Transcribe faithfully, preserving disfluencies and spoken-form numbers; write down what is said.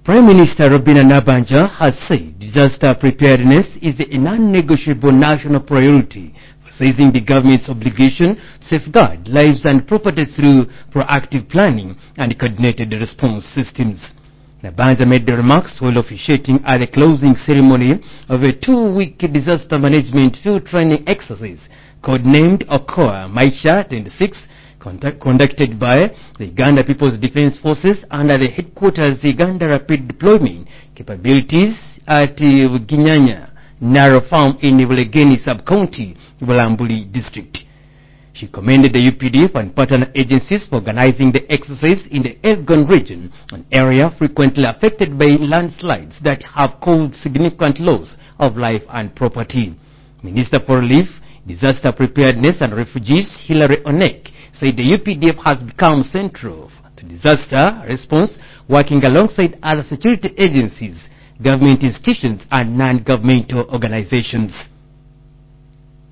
Prime Minister Robinah Nabbanja has said disaster preparedness is a non-negotiable national priority, emphasizing the government's obligation to safeguard lives and property through proactive planning and coordinated response systems. Nabbanja made the remarks while officiating at the closing ceremony of a two-week disaster management field training exercise codenamed Okoa Maisha twenty-six, conducted by the Uganda People's Defense Forces under the headquarters Uganda Rapid Deployment Capabilities at Ginyanya Narrow Farm in Bulegeni Sub-County, Bulambuli District. She commended the U P D F and partner agencies for organizing the exercise in the Elgon region, an area frequently affected by landslides that have caused significant loss of life and property. Minister for Relief, Disaster Preparedness and Refugees Hilary Onek said the U P D F has become central to disaster response, working alongside other security agencies, government institutions and non-governmental organizations.